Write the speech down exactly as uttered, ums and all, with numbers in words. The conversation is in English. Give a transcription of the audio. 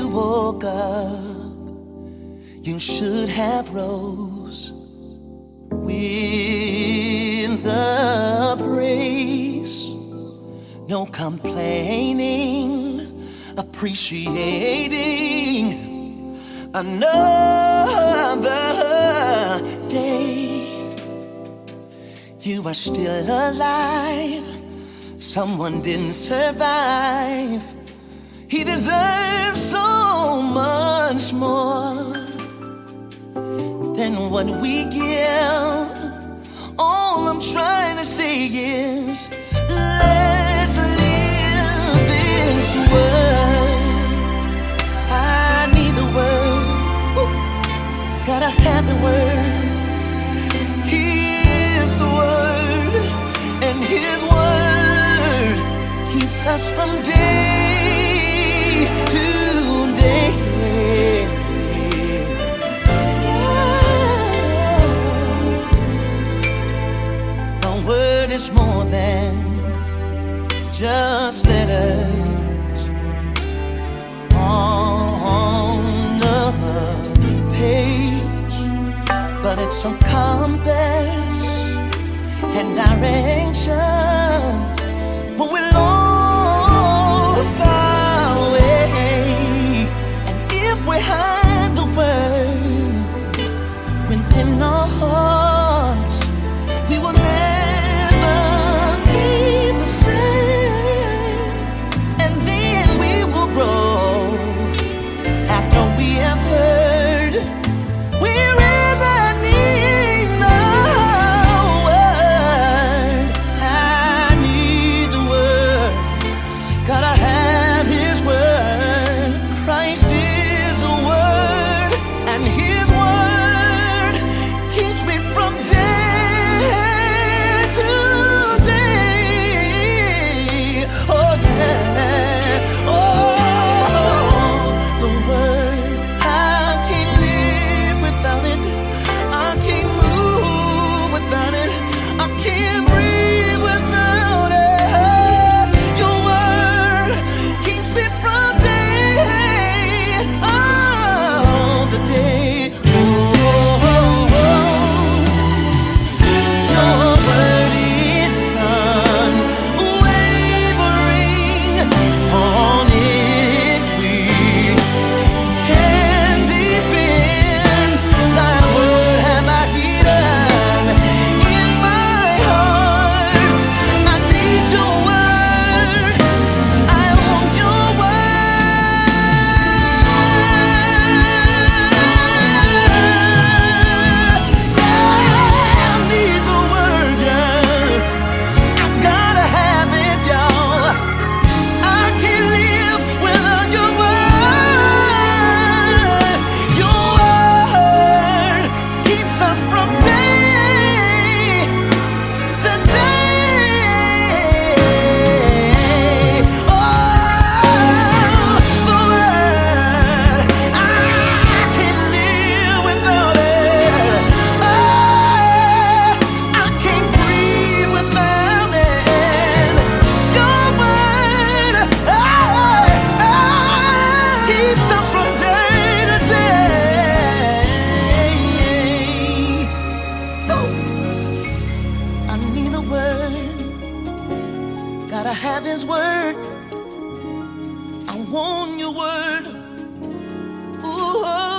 you woke up, you should have rose with the praise. No complaining, appreciating another day. You are still alive. Someone didn't survive. He deserves so much more than what we give. All I'm trying to say is, let's live this word. I need the word. Woo. Gotta have the word. Here's the word, and His word keeps us from day to day. The word is more than just letters on a page, but it's some compass and direction when we're lost our way. And if we hide the word within our hearts, we will never be the same. And then we will grow after we have heard. We really need the word. I need the word. Gotta have His word. Christ is the word, and His word keeps me from day to day. Oh yeah, oh the word. I can't live without it. I can't move without it. I can't breathe without it. Your word keeps me from day oh, to day. Oh, oh, oh. Your word is unwavering. On it we can depend. Thy word have I hidden in my heart. I need your word. I want your word. I need the word, yeah. I gotta have it, y'all. I can't live without your word. Your word keeps us from day to day. Oh, the word. I can't live without it. Oh, I can't breathe without it. Your word oh, oh, keeps us from day to day. Oh, I need the word. Gotta have His word. I want your word. Ooh, oh.